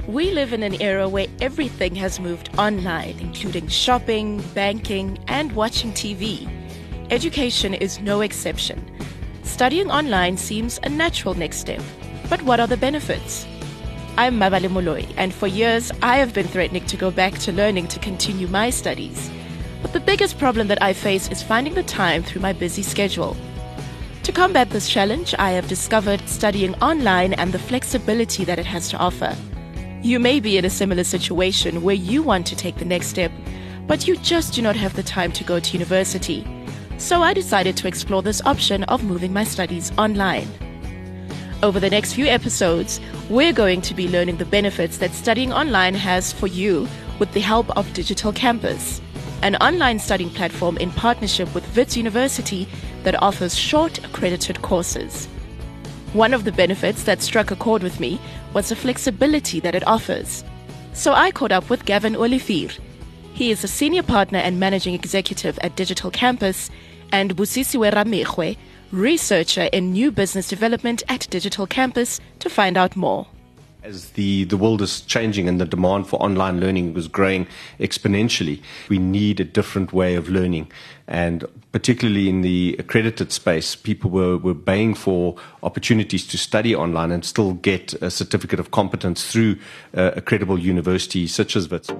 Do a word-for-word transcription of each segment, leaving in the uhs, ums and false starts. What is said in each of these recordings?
We live in an era where everything has moved online, including shopping, banking, and watching T V. Education is no exception. Studying online seems a natural next step. But what are the benefits? I'm Mabale Moloi, and for years I have been threatening to go back to learning to continue my studies. But the biggest problem that I face is finding the time through my busy schedule. To combat this challenge, I have discovered studying online and the flexibility that it has to offer. You may be in a similar situation where you want to take the next step, but you just do not have the time to go to university. So I decided to explore this option of moving my studies online. Over the next few episodes, we're going to be learning the benefits that studying online has for you with the help of Digital Campus, an online studying platform in partnership with Wits University that offers short accredited courses. One of the benefits that struck a chord with me was the flexibility that it offers. So I caught up with Gavin Olivier. He is a senior partner and managing executive at Digital Campus, and Busisiwe Ramekgwe, researcher in new business development at Digital Campus, to find out more. As the, the world is changing and the demand for online learning was growing exponentially, we need a different way of learning. And particularly in the accredited space, people were, were baying for opportunities to study online and still get a certificate of competence through uh, a credible university such as Wits.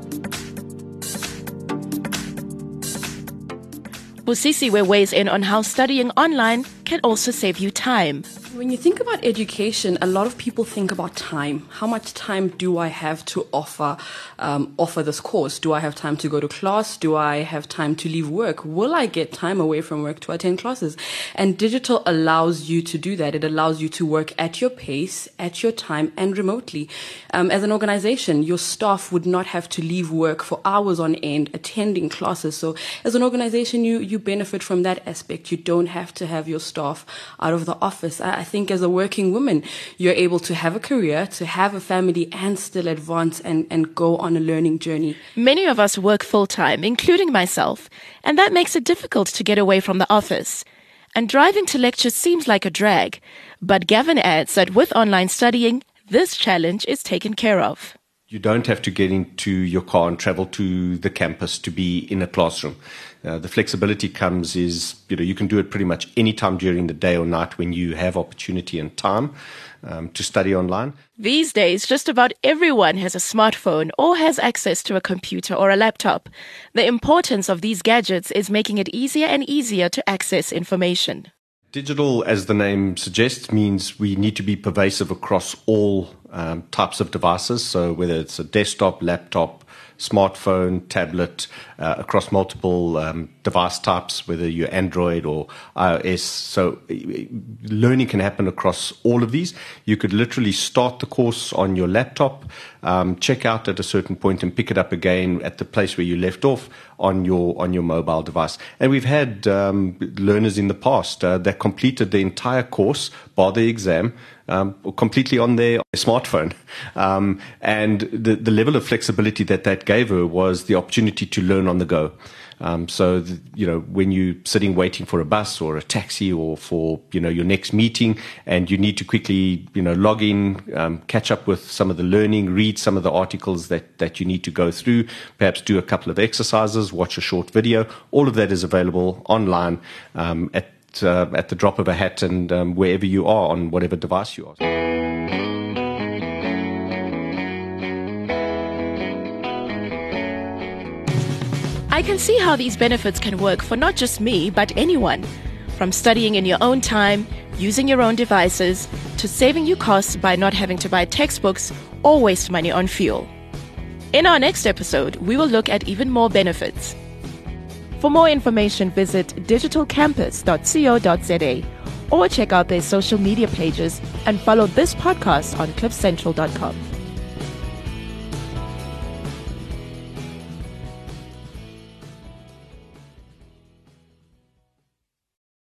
Busisiwe weighs in on how studying online can also save you time. When you think about education, a lot of people think about time. How much time do I have to offer um, offer this course? Do I have time to go to class? Do I have time to leave work? Will I get time away from work to attend classes? And digital allows you to do that. It allows you to work at your pace, at your time, and remotely. Um, as an organization, your staff would not have to leave work for hours on end attending classes. So as an organization, you, you benefit from that aspect. You don't have to have your staff out of the office. I, I think as a working woman, you're able to have a career, to have a family, and still advance and, and go on a learning journey. Many of us work full-time, including myself, and that makes it difficult to get away from the office. And driving to lectures seems like a drag. But Gavin adds that with online studying, this challenge is taken care of. You don't have to get into your car and travel to the campus to be in a classroom. Uh, the flexibility comes is, you know, you can do it pretty much any time during the day or night when you have opportunity and time um, to study online. These days, just about everyone has a smartphone or has access to a computer or a laptop. The importance of these gadgets is making it easier and easier to access information. Digital, as the name suggests, means we need to be pervasive across all um, types of devices. So whether it's a desktop, laptop, smartphone, tablet, uh, across multiple um, device types, whether you're Android or iOS. So learning can happen across all of these. You could literally start the course on your laptop, um, check out at a certain point and pick it up again at the place where you left off on your on your mobile device. And we've had um, learners in the past uh, that completed the entire course, bar the exam, Um, completely on their smartphone. Um, and the, the level of flexibility that that gave her was the opportunity to learn on the go. Um, so, the, you know, when you're sitting waiting for a bus or a taxi or for, you know, your next meeting and you need to quickly, you know, log in, um, catch up with some of the learning, read some of the articles that, that you need to go through, perhaps do a couple of exercises, watch a short video. All of that is available online um, at Uh, at the drop of a hat and um, wherever you are on whatever device you are. I can see how these benefits can work for not just me, but anyone. From studying in your own time, using your own devices, to saving you costs by not having to buy textbooks or waste money on fuel. In our next episode, we will look at even more benefits. For more information, visit digital campus dot co dot za or check out their social media pages and follow this podcast on cliff central dot com.